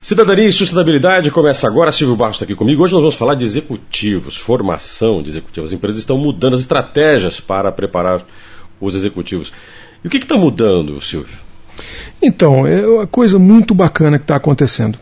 Cidadania e Sustentabilidade começa agora. Silvio Barros está aqui comigo. Hoje nós vamos falar de executivos, formação de executivos. As empresas estão mudando as estratégias para os executivos. E o que está mudando, Silvio? Então, é uma coisa muito bacana que está acontecendo.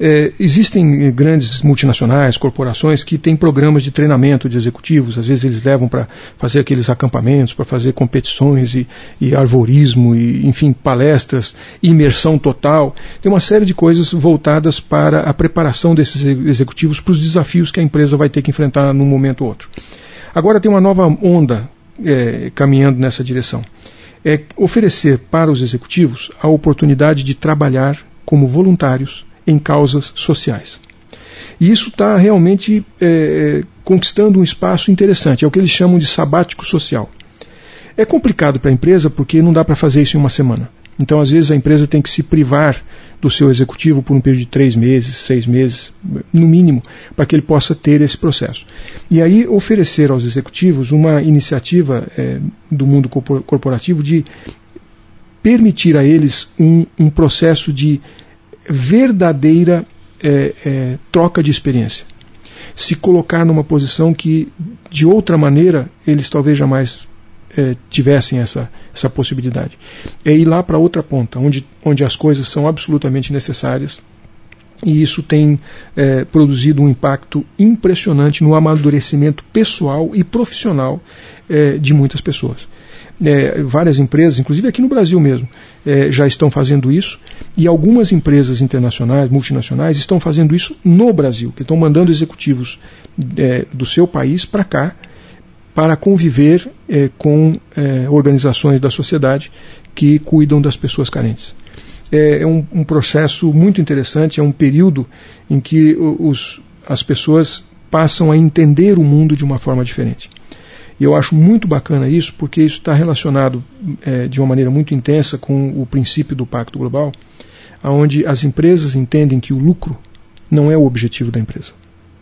Existem grandes multinacionais, corporações que têm programas de treinamento de executivos. Às vezes eles levam para fazer aqueles acampamentos, para fazer competições e arvorismo, e, enfim, palestras, imersão total. Tem uma série de coisas voltadas para a preparação desses executivos para os desafios que a empresa vai ter que enfrentar num momento ou outro. Agora tem uma nova onda caminhando nessa direção. É oferecer para os executivos a oportunidade de trabalhar como voluntários em causas sociais. E isso está realmente conquistando um espaço interessante, é o que eles chamam de sabático social. É complicado para a empresa porque não dá para fazer isso em uma semana. Então, às vezes, a empresa tem que se privar do seu executivo por um período de 3 meses, 6 meses, no mínimo, para que ele possa ter esse processo. E aí, oferecer aos executivos uma iniciativa do mundo corporativo de permitir a eles um processo de verdadeira troca de experiência. Se colocar numa posição que, de outra maneira, eles talvez jamais tivessem essa possibilidade. É ir lá para outra ponta, onde as coisas são absolutamente necessárias, e isso tem produzido um impacto impressionante no amadurecimento pessoal e profissional de muitas pessoas. Várias empresas, inclusive aqui no Brasil mesmo, já estão fazendo isso, e algumas empresas internacionais, multinacionais, estão fazendo isso no Brasil, que estão mandando executivos do seu país para cá, para conviver com organizações da sociedade que cuidam das pessoas carentes. É um processo muito interessante, é um período em que as pessoas passam a entender o mundo de uma forma diferente. E eu acho muito bacana isso, porque isso está relacionado de uma maneira muito intensa com o princípio do Pacto Global, onde as empresas entendem que o lucro não é o objetivo da empresa.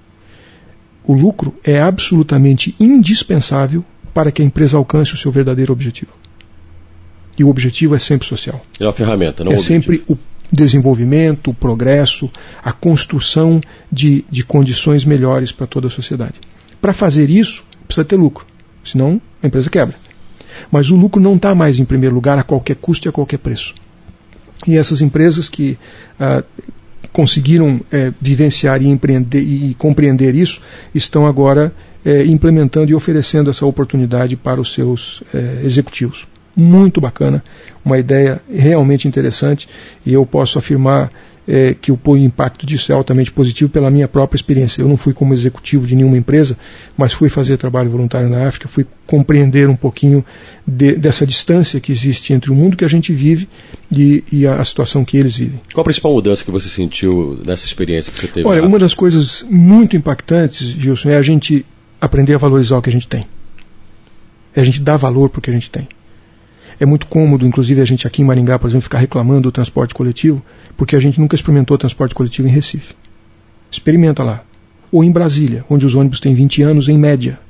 O lucro é absolutamente indispensável para que a empresa alcance o seu verdadeiro objetivo. E o objetivo é sempre social. É uma ferramenta, não é sempre o desenvolvimento, o progresso, a construção de condições melhores para toda a sociedade. Para fazer isso, precisa ter lucro, senão a empresa quebra. Mas o lucro não está mais em primeiro lugar a qualquer custo e a qualquer preço. E essas empresas que conseguiram vivenciar e empreender e compreender isso, estão agora implementando e oferecendo essa oportunidade para os seus executivos. Muito bacana, uma ideia realmente interessante, e eu posso afirmar que o impacto disso é altamente positivo pela minha própria experiência. Eu não fui como executivo de nenhuma empresa, mas fui fazer trabalho voluntário na África, fui compreender um pouquinho dessa distância que existe entre o mundo que a gente vive e a situação que eles vivem. Qual a principal mudança que você sentiu nessa experiência que você teve? Olha, uma das coisas muito impactantes, Gilson, é a gente aprender a valorizar o que a gente tem. É a gente dar valor para o que a gente tem. É muito cômodo, inclusive a gente aqui em Maringá, por exemplo, ficar reclamando do transporte coletivo, porque a gente nunca experimentou transporte coletivo em Recife. Experimenta lá. Ou em Brasília, onde os ônibus têm 20 anos em média.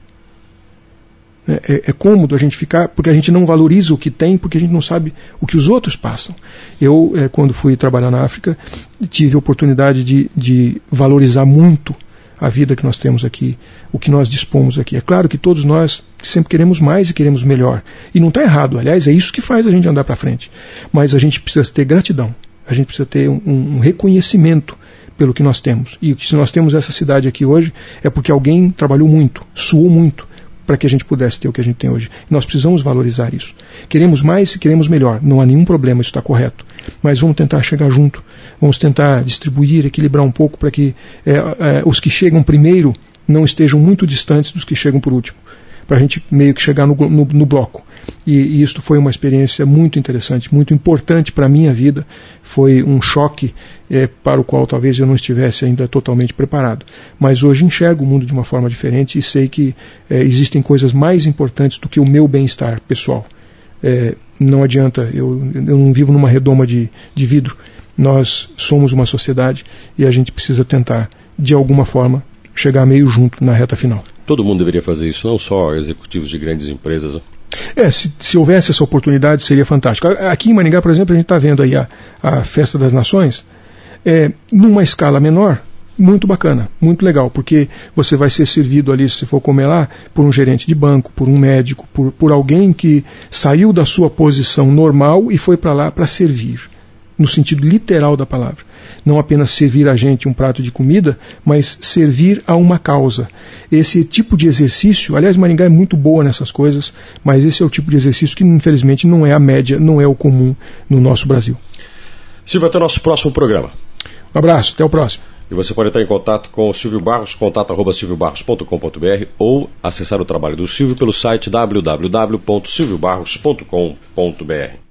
É cômodo a gente ficar, porque a gente não valoriza o que tem, porque a gente não sabe o que os outros passam. Eu, quando fui trabalhar na África, tive a oportunidade de valorizar muito a vida que nós temos aqui, o que nós dispomos aqui. É claro que todos nós sempre queremos mais e queremos melhor. E não está errado, aliás, é isso que faz a gente andar para frente. Mas a gente precisa ter gratidão, a gente precisa ter um reconhecimento pelo que nós temos. E se nós temos essa cidade aqui hoje, é porque alguém trabalhou muito, suou muito, para que a gente pudesse ter o que a gente tem hoje. Nós precisamos valorizar isso. Queremos mais e queremos melhor. Não há nenhum problema, isso está correto. Mas vamos tentar chegar junto. Vamos tentar distribuir, equilibrar um pouco para que os que chegam primeiro não estejam muito distantes dos que chegam por último. Para a gente meio que chegar no bloco. E isso foi uma experiência muito interessante, muito importante para a minha vida. Foi um choque para o qual talvez eu não estivesse ainda totalmente preparado. Mas hoje enxergo o mundo de uma forma diferente e sei que existem coisas mais importantes do que o meu bem-estar pessoal. Não adianta, eu não vivo numa redoma de vidro. Nós somos uma sociedade e a gente precisa tentar, de alguma forma, chegar meio junto na reta final. Todo mundo deveria fazer isso, não só executivos de grandes empresas. Se houvesse essa oportunidade, seria fantástico. Aqui em Maringá, por exemplo, a gente está vendo aí a Festa das Nações. Numa escala menor, muito bacana, muito legal, porque você vai ser servido ali, se for comer lá, por um gerente de banco, por um médico, por alguém que saiu da sua posição normal e foi para lá para servir, no sentido literal da palavra. Não apenas servir a gente um prato de comida, mas servir a uma causa. Esse tipo de exercício, aliás, Maringá é muito boa nessas coisas, mas esse é o tipo de exercício que, infelizmente, não é a média, não é o comum no nosso Brasil. Silvio, até o nosso próximo programa. Um abraço, até o próximo. E você pode estar em contato com o Silvio Barros, contato@silviobarros.com.br ou acessar o trabalho do Silvio pelo site www.silviobarros.com.br.